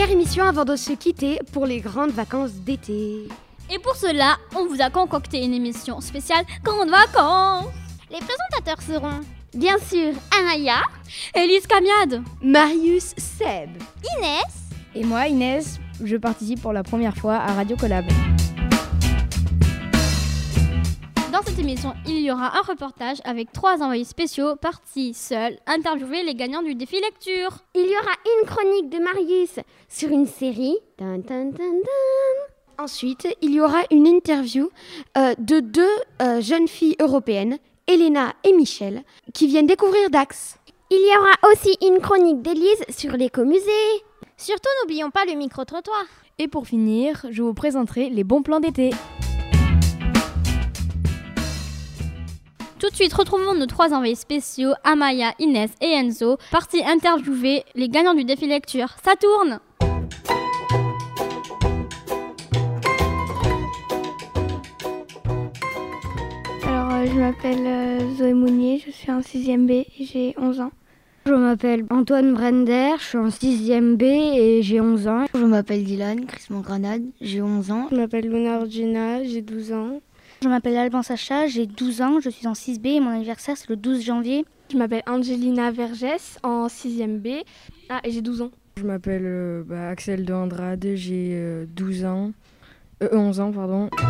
dernière émission avant de se quitter pour les grandes vacances d'été. Et pour cela, on vous a concocté une émission spéciale grandes vacances. Les présentateurs seront Bien sûr, Anaya, Élise Camiade, Marius Seb, Inès. Et moi, Inès, je participe pour la première fois à Radio Collab. Dans cette émission, il y aura un reportage avec 3 envoyés spéciaux partis seuls interviewer les gagnants du défi lecture. Il y aura une chronique de Marius sur une série. Dun, dun, dun, dun. Ensuite, il y aura une interview de 2 jeunes filles européennes, Elena et Michel, qui viennent découvrir Dax. Il y aura aussi une chronique d'Élise sur l'écomusée. Surtout, n'oublions pas le micro-trottoir. Et pour finir, je vous présenterai les bons plans d'été. Tout de suite, retrouvons nos 3 envoyés spéciaux, Amaya, Inès et Enzo, partis interviewer les gagnants du défi lecture. Ça tourne! Alors, je m'appelle Zoé Mounier, je suis en 6e B et j'ai 11 ans. Je m'appelle Antoine Brender, je suis en 6e B et j'ai 11 ans. Je m'appelle Dylan Crismon-Granade, j'ai 11 ans. Je m'appelle Luna Orgina, j'ai 12 ans. Je m'appelle Alban Sacha, j'ai 12 ans, je suis en 6B et mon anniversaire c'est le 12 janvier. Je m'appelle Angelina Vergès, en 6e B et j'ai 12 ans. Je m'appelle Axel de Andrade, j'ai 11 ans.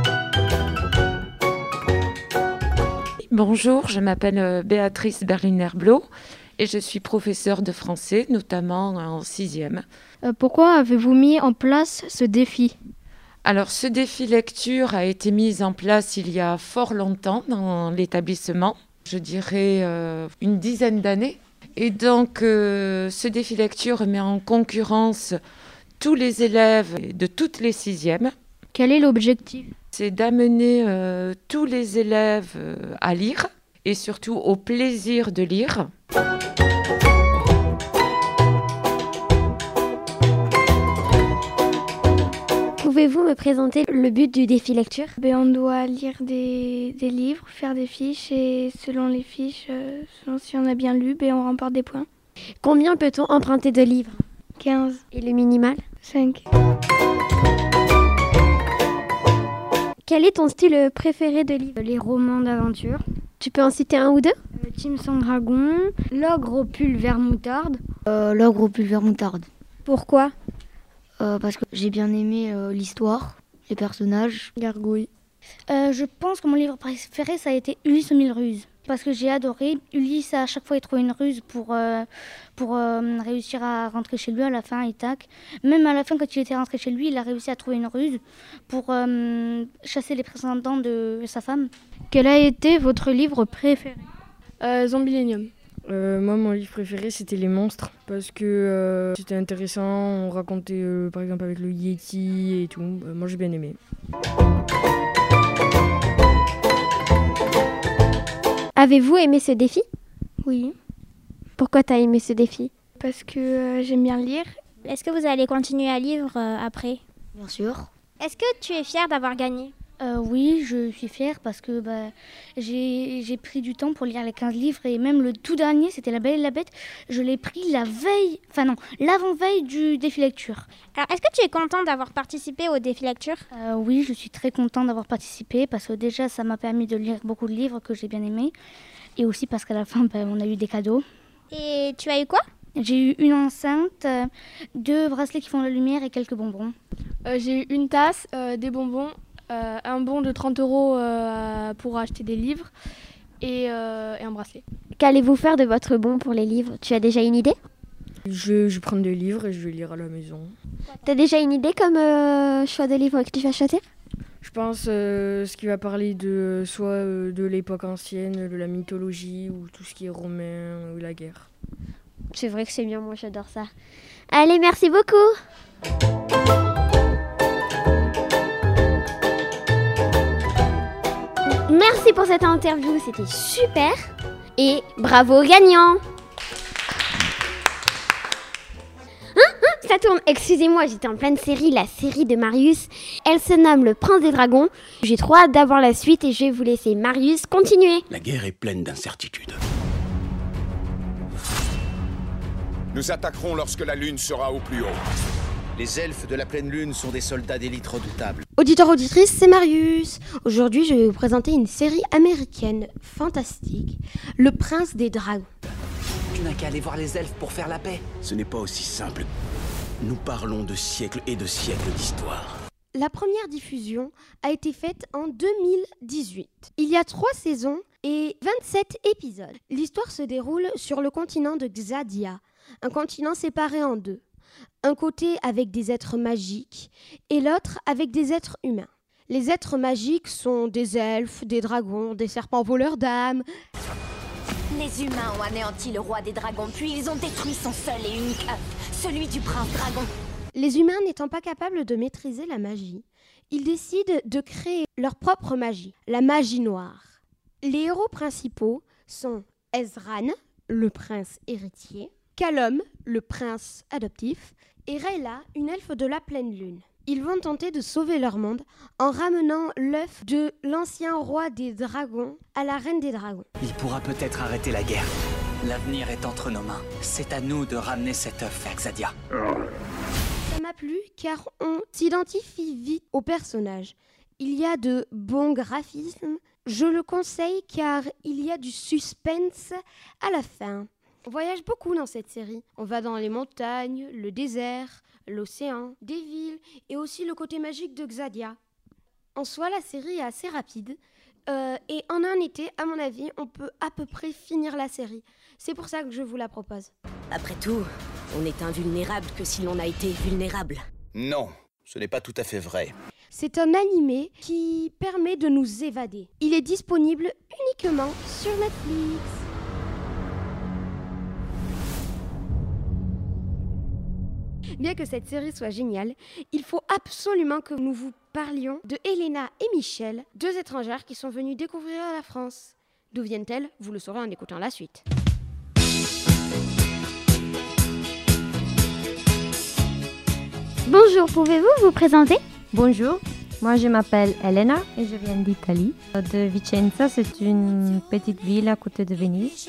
Bonjour, je m'appelle Béatrice Berliner-Blot et je suis professeure de français, notamment en 6e. Pourquoi avez-vous mis en place ce défi ? Alors, ce défi lecture a été mis en place il y a fort longtemps dans l'établissement, je dirais une dizaine d'années. Et donc, ce défi lecture met en concurrence tous les élèves de toutes les 6e. Quel est l'objectif ? C'est d'amener tous les élèves à lire et surtout au plaisir de lire. Pouvez-vous me présenter le but du défi lecture ? On doit lire des livres, faire des fiches et selon les fiches, selon si on a bien lu, on remporte des points. Combien peut-on emprunter de livres ? 15. Et le minimal ? 5. Quel est ton style préféré de livre ? Les romans d'aventure. Tu peux en citer un ou 2 ? Team sans dragon, L'ogre au pull vert moutarde. L'ogre au pull vert moutarde. Pourquoi ? Parce que j'ai bien aimé l'histoire, les personnages. Gargouille. Je pense que mon livre préféré ça a été Ulysse aux 1000 ruses. Parce que j'ai adoré. Ulysse à chaque fois il trouvait une ruse pour réussir à rentrer chez lui à la fin et tac. Même à la fin quand il était rentré chez lui, il a réussi à trouver une ruse pour chasser les prétendants de sa femme. Quel a été votre livre préféré ? Zombilenium. Moi, mon livre préféré, c'était Les Monstres, parce que c'était intéressant, on racontait par exemple avec le Yeti et tout. Moi, j'ai bien aimé. Avez-vous aimé ce défi ? Oui. Pourquoi t'as aimé ce défi ? Parce que j'aime bien lire. Est-ce que vous allez continuer à lire après ? Bien sûr. Est-ce que tu es fière d'avoir gagné ? Oui, je suis fière parce que j'ai pris du temps pour lire les 15 livres et même le tout dernier, c'était La Belle et la Bête, je l'ai pris l'avant-veille du défi lecture. Alors, est-ce que tu es contente d'avoir participé au défi lecture ? Oui, je suis très contente d'avoir participé parce que déjà, ça m'a permis de lire beaucoup de livres que j'ai bien aimés et aussi parce qu'à la fin, on a eu des cadeaux. Et tu as eu quoi ? J'ai eu une enceinte, 2 bracelets qui font la lumière et quelques bonbons. J'ai eu une tasse, des bonbons, un bon de 30 € pour acheter des livres et un bracelet. Qu'allez-vous faire de votre bon pour les livres ? Tu as déjà une idée ? Je vais prendre des livres et je vais lire à la maison. Tu as déjà une idée comme choix de livres que tu vas choisir ? Je pense ce qui va parler de soit de l'époque ancienne, de la mythologie ou tout ce qui est romain ou la guerre. C'est vrai que c'est bien, moi j'adore ça. Allez, merci beaucoup. Merci pour cette interview, c'était super. Et bravo aux gagnants. Ça tourne, excusez-moi, j'étais en pleine série, la série de Marius. Elle se nomme Le Prince des Dragons. J'ai trop hâte d'avoir la suite et je vais vous laisser Marius continuer. La guerre est pleine d'incertitudes. Nous attaquerons lorsque la lune sera au plus haut. Les elfes de la pleine lune sont des soldats d'élite redoutables. Auditeurs, auditrices, c'est Marius. Aujourd'hui, je vais vous présenter une série américaine fantastique, Le Prince des Dragons. Tu n'as qu'à aller voir les elfes pour faire la paix. Ce n'est pas aussi simple. Nous parlons de siècles et de siècles d'histoire. La première diffusion a été faite en 2018. Il y a 3 saisons et 27 épisodes. L'histoire se déroule sur le continent de Xadia, un continent séparé en 2. Un côté avec des êtres magiques et l'autre avec des êtres humains. Les êtres magiques sont des elfes, des dragons, des serpents voleurs d'âmes. Les humains ont anéanti le roi des dragons, puis ils ont détruit son seul et unique œuf, celui du prince dragon. Les humains n'étant pas capables de maîtriser la magie, ils décident de créer leur propre magie, la magie noire. Les héros principaux sont Ezran, le prince héritier, Callum, le prince adoptif, et Rayla, une elfe de la pleine lune. Ils vont tenter de sauver leur monde en ramenant l'œuf de l'ancien roi des dragons à la reine des dragons. Il pourra peut-être arrêter la guerre. L'avenir est entre nos mains. C'est à nous de ramener cet œuf à Xadia. Ça m'a plu car on s'identifie vite au personnage. Il y a de bons graphismes. Je le conseille car il y a du suspense à la fin. On voyage beaucoup dans cette série. On va dans les montagnes, le désert, l'océan, des villes et aussi le côté magique de Xadia. En soi, la série est assez rapide et en un été, à mon avis, on peut à peu près finir la série. C'est pour ça que je vous la propose. Après tout, on n'est invulnérable que si l'on a été vulnérable. Non, ce n'est pas tout à fait vrai. C'est un animé qui permet de nous évader. Il est disponible uniquement sur Netflix. Bien que cette série soit géniale, il faut absolument que nous vous parlions de Elena et Michel, 2 étrangères qui sont venues découvrir la France. D'où viennent-elles? Vous le saurez en écoutant la suite. Bonjour, pouvez-vous vous présenter? Bonjour, moi je m'appelle Elena et je viens d'Italie. De Vicenza, c'est une petite ville à côté de Venise.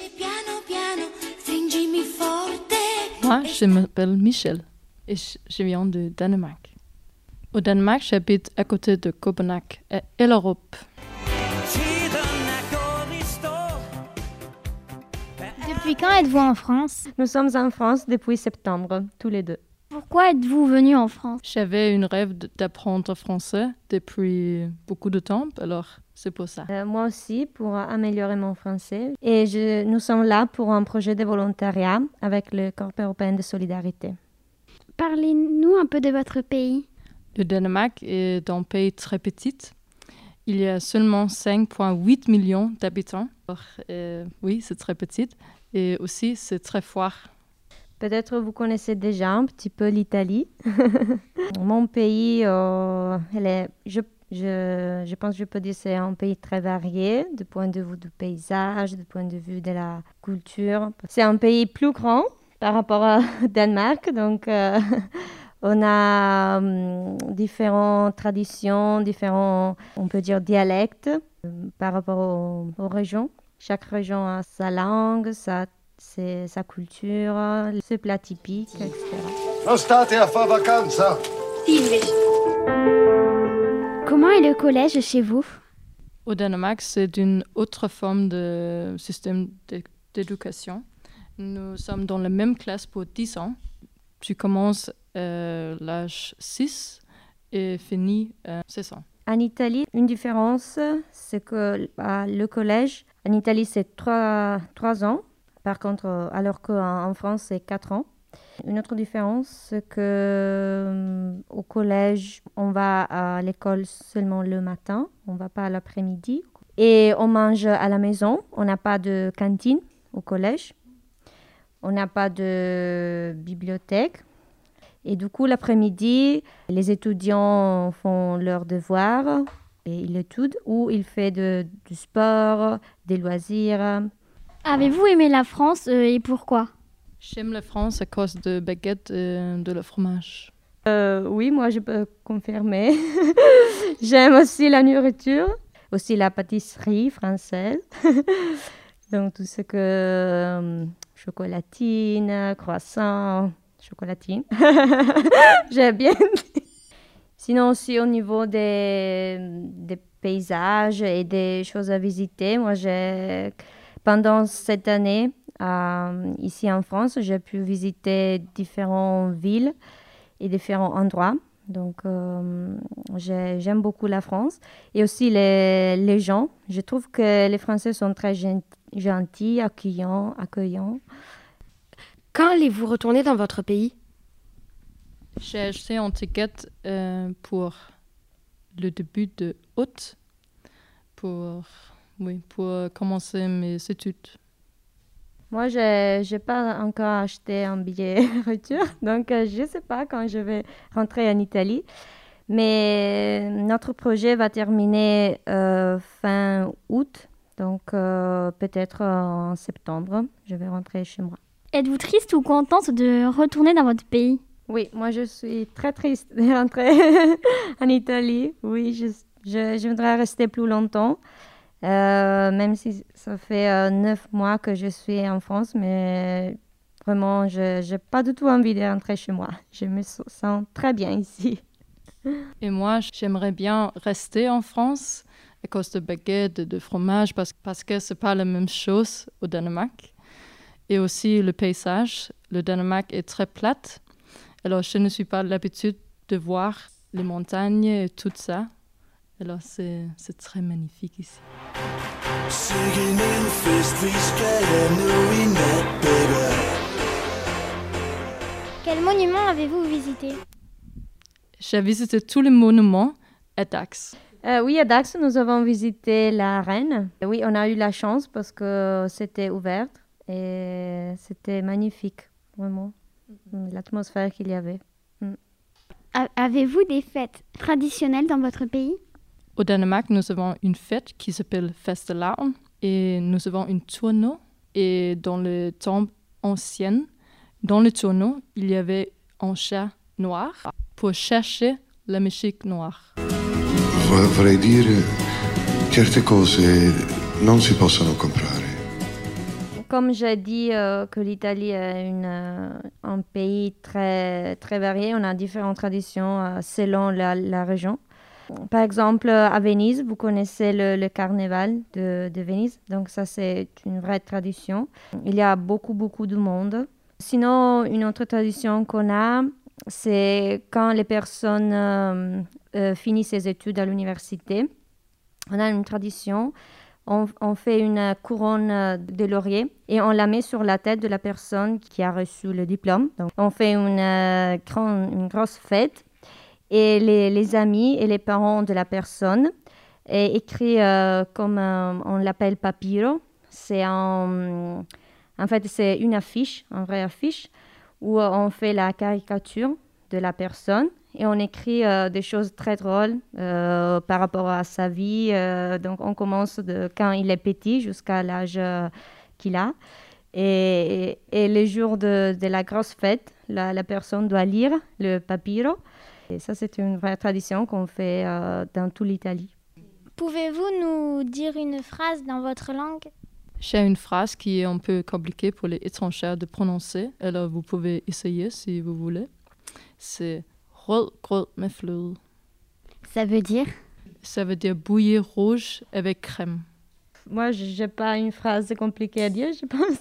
Moi, je m'appelle Michel et je viens de Danemark. Au Danemark, j'habite à côté de Copenhague, à Ellerup. Depuis quand êtes-vous en France? Nous sommes en France depuis septembre, tous les 2. Pourquoi êtes-vous venu en France? J'avais une rêve d'apprendre français depuis beaucoup de temps, alors c'est pour ça. Moi aussi, pour améliorer mon français. Et nous sommes là pour un projet de volontariat avec le Corps européen de solidarité. Parlez-nous un peu de votre pays. Le Danemark est un pays très petit. Il y a seulement 5,8 millions d'habitants. Oui, c'est très petit. Et aussi, c'est très froid. Peut-être vous connaissez déjà un petit peu l'Italie. Mon pays, je pense que je peux dire que c'est un pays très varié du point de vue du paysage, du point de vue de la culture. C'est un pays plus grand par rapport au Danemark, donc on a différentes traditions, différents, on peut dire, dialectes par rapport aux régions. Chaque région a sa langue, sa culture, ses plats typiques, etc. Comment est le collège chez vous? Au Danemark, c'est une autre forme de système d'éducation. Nous sommes dans la même classe pour 10 ans. Tu commences l'âge 6 et finis 16 ans. En Italie, une différence, c'est que le collège, en Italie, c'est 3 ans. Par contre, alors qu'en France, c'est 4 ans. Une autre différence, c'est qu'au collège, on va à l'école seulement le matin, on ne va pas l'après-midi. Et on mange à la maison, on n'a pas de cantine au collège, on n'a pas de bibliothèque. Et du coup, l'après-midi, les étudiants font leurs devoirs et ils étudient ou ils font du sport, des loisirs. Avez-vous aimé la France et pourquoi? J'aime la France à cause de baguettes et de le fromage. Oui, moi je peux confirmer. J'aime aussi la nourriture, aussi la pâtisserie française. Donc tout ce que chocolatine, croissant, chocolatine. J'ai bien dit. Sinon aussi au niveau des paysages et des choses à visiter, moi pendant cette année, ici en France, j'ai pu visiter différentes villes et différents endroits. Donc, j'aime beaucoup la France. Et aussi les gens. Je trouve que les Français sont très gentils, accueillants. Quand allez-vous retourner dans votre pays? J'ai acheté un ticket pour le début de août pour commencer mes études. Moi, je n'ai pas encore acheté un billet retour, donc je ne sais pas quand je vais rentrer en Italie. Mais notre projet va terminer fin août, donc peut-être en septembre, je vais rentrer chez moi. Êtes-vous triste ou contente de retourner dans votre pays? Oui, moi je suis très triste de rentrer en Italie. Oui, je voudrais rester plus longtemps. Même si ça fait 9 mois que je suis en France, mais vraiment, je n'ai pas du tout envie de rentrer chez moi. Je me sens très bien ici. Et moi, j'aimerais bien rester en France à cause de baguettes et de fromage, parce que ce n'est pas la même chose au Danemark. Et aussi le paysage. Le Danemark est très plate. Alors, je ne suis pas l'habitude de voir les montagnes et tout ça. Alors, c'est très magnifique ici. Quel monument avez-vous visité? J'ai visité tous les monuments à Dax. Oui, à Dax, nous avons visité la Reine. Oui, on a eu la chance parce que c'était ouvert et c'était magnifique, vraiment, l'atmosphère qu'il y avait. Avez-vous des fêtes traditionnelles dans votre pays? Au Danemark, nous avons une fête qui s'appelle Fastelavn et nous avons une tourneau. Et dans le temps ancien, dans le tourneau, il y avait un chat noir pour chercher la musique noire. Vorrei dire certe cose non si possono comprare. Comme j'ai dit que l'Italie est un pays très, très varié, on a différentes traditions selon la région. Par exemple, à Venise, vous connaissez le carnaval de Venise. Donc ça, c'est une vraie tradition. Il y a beaucoup de monde. Sinon, une autre tradition qu'on a, c'est quand les personnes finissent leurs études à l'université. On a une tradition. On fait une couronne de laurier et on la met sur la tête de la personne qui a reçu le diplôme. Donc, on fait une grosse fête. Et les amis et les parents de la personne écrivent comme on l'appelle papiro. En fait, c'est une affiche, une vraie affiche, où on fait la caricature de la personne et on écrit des choses très drôles par rapport à sa vie. Donc, on commence de quand il est petit jusqu'à l'âge qu'il a. Et le jour de la grosse fête, la personne doit lire le papiro. Et ça, c'est une vraie tradition qu'on fait dans toute l'Italie. Pouvez-vous nous dire une phrase dans votre langue? J'ai une phrase qui est un peu compliquée pour les étrangers de prononcer. Alors, vous pouvez essayer si vous voulez. C'est « rød grød med fløde ». Ça veut dire? Ça veut dire bouillie rouge avec crème. Moi, je n'ai pas une phrase compliquée à dire, je pense.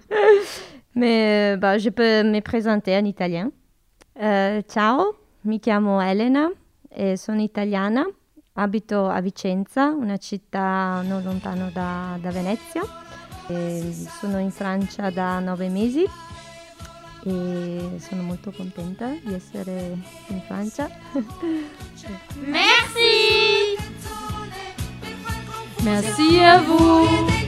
Mais je peux me présenter en italien. Ciao. Mi chiamo Elena e sono italiana, abito a Vicenza, una città non lontano da Venezia. Sono in Francia da 9 mesi e sono molto contenta di essere in Francia. Merci! Merci à vous!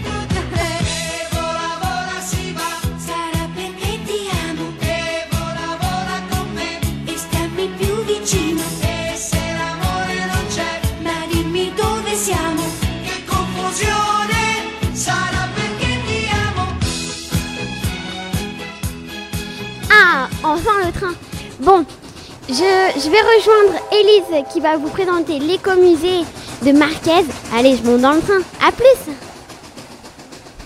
Enfin le train. Bon, je vais rejoindre Élise qui va vous présenter l'écomusée de Marquez. Allez, je monte dans le train. À plus.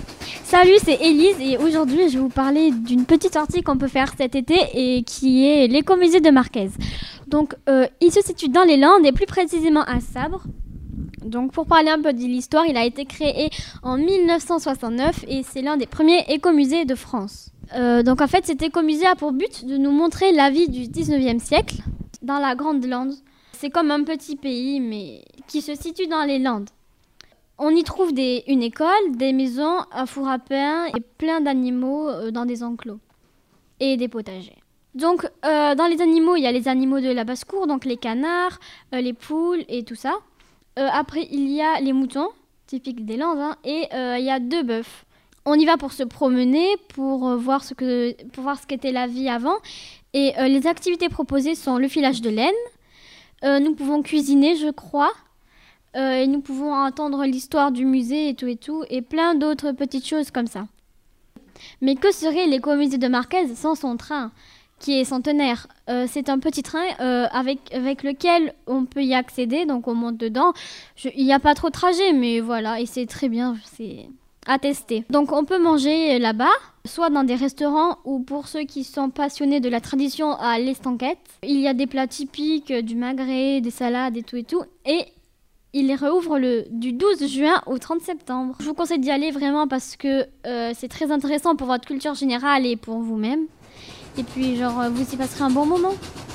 Salut, c'est Élise et aujourd'hui je vais vous parler d'une petite sortie qu'on peut faire cet été et qui est l'écomusée de Marquez. Donc il se situe dans les Landes et plus précisément à Sabre. Donc pour parler un peu de l'histoire, il a été créé en 1969 et c'est l'un des premiers écomusées de France. Donc en fait cet écomusée a pour but de nous montrer la vie du 19e siècle dans la Grande Lande. C'est comme un petit pays mais qui se situe dans les Landes. On y trouve une école, des maisons, un four à pain et plein d'animaux dans des enclos et des potagers. Donc dans les animaux, il y a les animaux de la basse-cour, donc les canards, les poules et tout ça. Après, il y a les moutons, typiques des Landes, et il y a 2 bœufs. On y va pour se promener, pour voir ce qu'était la vie avant. Et les activités proposées sont le filage de laine. Nous pouvons cuisiner, je crois. Et nous pouvons entendre l'histoire du musée et tout, et plein d'autres petites choses comme ça. Mais que serait l'écomusée de Marquez sans son train, qui est centenaire? C'est un petit train avec lequel on peut y accéder, donc on monte dedans. Il n'y a pas trop de trajet, mais voilà, et c'est très bien, c'est à tester. Donc on peut manger là-bas, soit dans des restaurants, ou pour ceux qui sont passionnés de la tradition à l'Estanquette. Il y a des plats typiques, du magret, des salades et tout, et il réouvre du 12 juin au 30 septembre. Je vous conseille d'y aller vraiment parce que c'est très intéressant pour votre culture générale et pour vous-même. Et puis, vous y passerez un bon moment.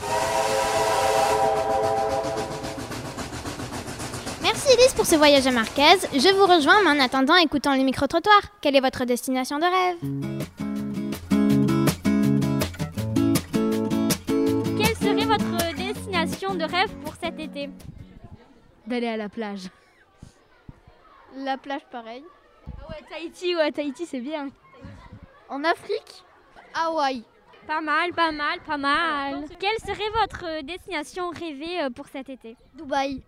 Merci Elise pour ce voyage à Marquez. Je vous rejoins, mais en attendant, écoutons les micro-trottoirs. Quelle est votre destination de rêve? Quelle serait votre destination de rêve pour cet été? D'aller à la plage. La plage, pareil. Ouais, Tahiti, c'est bien. En Afrique? Hawaï. Pas mal. Quelle serait votre destination rêvée pour cet été? Dubaï.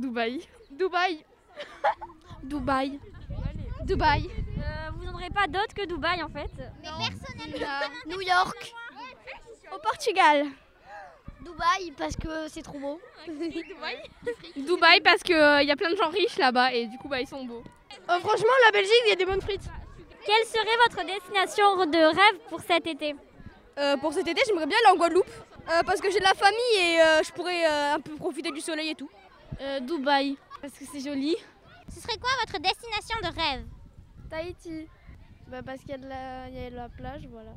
Vous n'aurez pas d'autre que Dubaï en fait? Mais personnellement, New York. Au Portugal. Dubaï parce que c'est trop beau. Dubaï parce qu'il y a plein de gens riches là-bas et du coup ils sont beaux. Franchement la Belgique il y a des bonnes frites. Quelle serait votre destination de rêve pour cet été? Pour cet été j'aimerais bien aller en Guadeloupe parce que j'ai de la famille et je pourrais un peu profiter du soleil et tout. Dubaï parce que c'est joli. Ce serait quoi votre destination de rêve? Tahiti. Parce qu'il y a de la plage, voilà.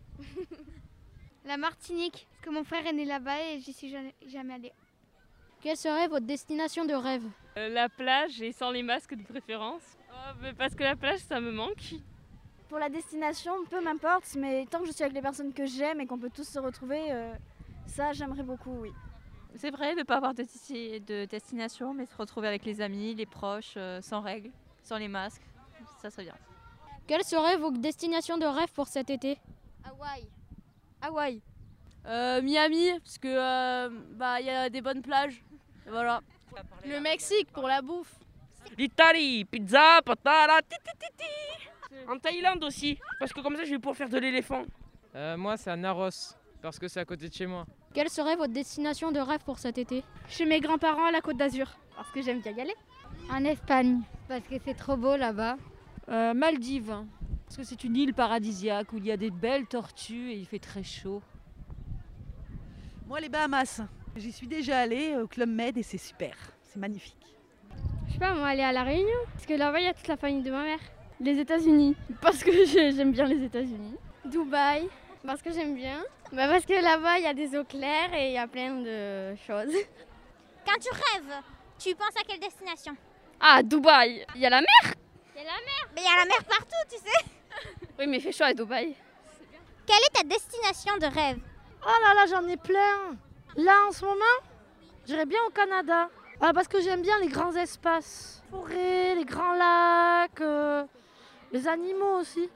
La Martinique, parce que mon frère est né là-bas et j'y suis jamais allée. Quelle serait votre destination de rêve? La plage et sans les masques de préférence. Parce que la plage, ça me manque. Pour la destination, peu m'importe, mais tant que je suis avec les personnes que j'aime et qu'on peut tous se retrouver, ça j'aimerais beaucoup, oui. C'est vrai de ne pas avoir de destination, mais se retrouver avec les amis, les proches, sans règles, sans les masques, ça serait bien. Quelle serait vos destinations de rêve pour cet été? Hawaï. Miami, parce que y a des bonnes plages. Et voilà. Le Mexique pour la bouffe. L'Italie, pizza, patata, titi. En Thaïlande aussi, parce que comme ça je vais pouvoir faire de l'éléphant. Moi c'est à Naros, parce que c'est à côté de chez moi. Quelle serait votre destination de rêve pour cet été? Chez mes grands-parents à la Côte d'Azur, parce que j'aime bien y aller. En Espagne, parce que c'est trop beau là-bas. Maldives, parce que c'est une île paradisiaque où il y a des belles tortues et il fait très chaud. Moi, les Bahamas. J'y suis déjà allée au Club Med et c'est super. C'est magnifique. Je sais pas, moi, aller à La Réunion, parce que là-bas, il y a toute la famille de ma mère. Les États-Unis, parce que j'aime bien les États-Unis. Dubaï, parce que j'aime bien. Parce que là-bas, il y a des eaux claires et il y a plein de choses. Quand tu rêves, tu penses à quelle destination? Ah, Dubaï, il y a la mer. Il y a la mer. Mais il y a la mer partout, tu sais. Oui, mais il fait chaud à Dubaï. Quelle est ta destination de rêve? Oh là là, j'en ai plein. Là, en ce moment, j'irais bien au Canada. Parce que j'aime bien les grands espaces. Les forêts, les grands lacs, les animaux aussi.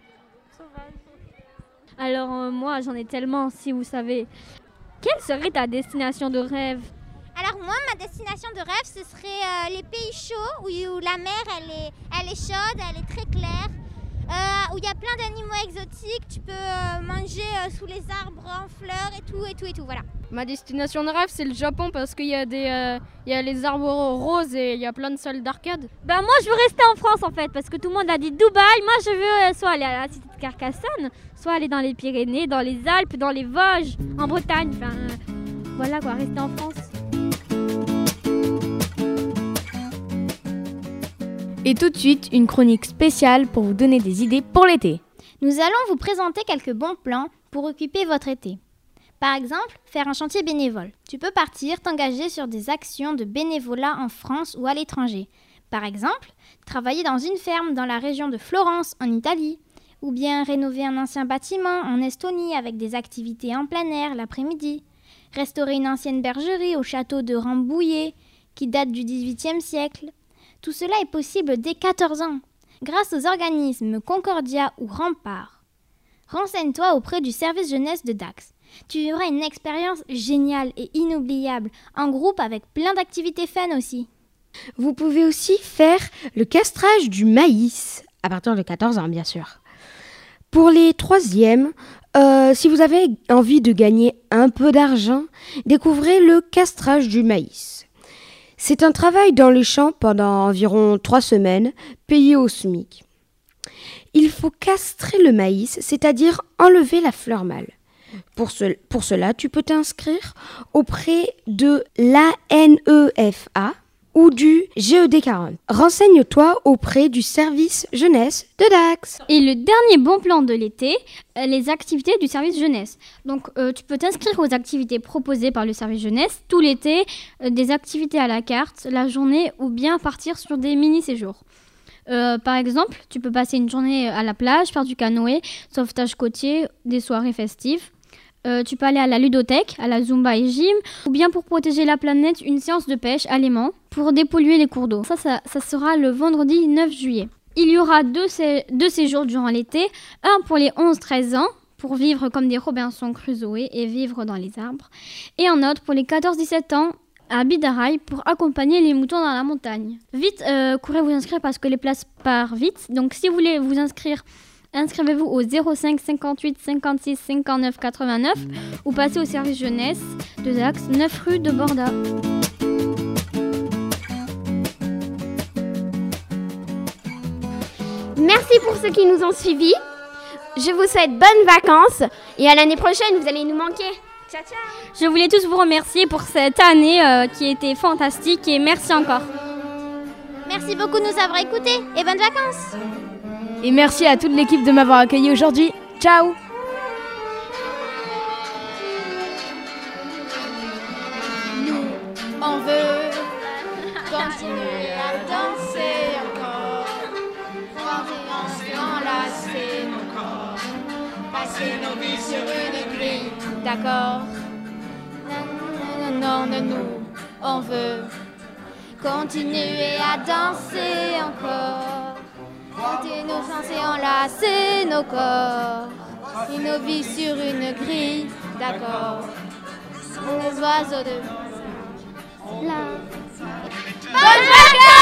Alors moi, j'en ai tellement, si vous savez. Quelle serait ta destination de rêve? Alors moi, ma destination de rêve, ce serait les pays chauds où la mer, elle est chaude, elle est très claire. où il y a plein d'animaux exotiques. Tu peux manger sous les arbres en fleurs et tout, voilà. Ma destination de rêve, c'est le Japon parce qu'il y a les arbres roses et il y a plein de salles d'arcade. Bah moi, je veux rester en France en fait parce que tout le monde a dit Dubaï. Moi, je veux soit aller à la cité de Carcassonne, soit aller dans les Pyrénées, dans les Alpes, dans les Vosges, en Bretagne. Enfin, voilà quoi, rester en France. Et tout de suite, une chronique spéciale pour vous donner des idées pour l'été. Nous allons vous présenter quelques bons plans pour occuper votre été. Par exemple, faire un chantier bénévole. Tu peux partir t'engager sur des actions de bénévolat en France ou à l'étranger. Par exemple, travailler dans une ferme dans la région de Florence en Italie, ou bien rénover un ancien bâtiment en Estonie avec des activités en plein air l'après-midi, restaurer une ancienne bergerie au château de Rambouillet qui date du XVIIIe siècle. Tout cela est possible dès 14 ans, grâce aux organismes Concordia ou Rempart. Renseigne-toi auprès du service jeunesse de Dax. Tu vivras une expérience géniale et inoubliable, en groupe avec plein d'activités fun aussi. Vous pouvez aussi faire le castrage du maïs, à partir de 14 ans bien sûr. Pour les troisièmes, si vous avez envie de gagner un peu d'argent, découvrez le castrage du maïs. C'est un travail dans les champs pendant environ 3 semaines, payé au SMIC. Il faut castrer le maïs, c'est-à-dire enlever la fleur mâle. Pour cela, tu peux t'inscrire auprès de l'ANEFA ou du GED40. Renseigne-toi auprès du service jeunesse de Dax. Et le dernier bon plan de l'été, les activités du service jeunesse. Donc tu peux t'inscrire aux activités proposées par le service jeunesse tout l'été, des activités à la carte, la journée ou bien partir sur des mini-séjours. Par exemple, tu peux passer une journée à la plage, faire du canoë, sauvetage côtier, des soirées festives. Tu peux aller à la ludothèque, à la Zumba et Gym, ou bien pour protéger la planète, une séance de pêche à l'aimant pour dépolluer les cours d'eau. Ça sera le vendredi 9 juillet. Il y aura deux séjours durant l'été, un pour les 11-13 ans, pour vivre comme des Robinson Crusoe et vivre dans les arbres, et un autre pour les 14-17 ans, à Bidaraï pour accompagner les moutons dans la montagne. Vite, courez vous inscrire parce que les places partent vite. Donc si vous voulez vous inscrire, inscrivez-vous au 05 58 56 59 89 ou passez au service jeunesse de Dax, 9 rue de Borda. Merci pour ceux qui nous ont suivis. Je vous souhaite bonnes vacances et à l'année prochaine, vous allez nous manquer. Ciao, ciao. Je voulais tous vous remercier pour cette année qui était fantastique et merci encore. Merci beaucoup de nous avoir écoutés et bonnes vacances. Et merci à toute l'équipe de m'avoir accueilli aujourd'hui. Ciao. Nous, on veut continuer à danser encore, enlacer nos corps, passer nos vies sur une grille, d'accord? Non, nous, on veut continuer à danser encore, continuer nos sens et enlacer nos corps, et nos vies sur une grille, d'accord? Les oiseaux de la... Bonne vacances!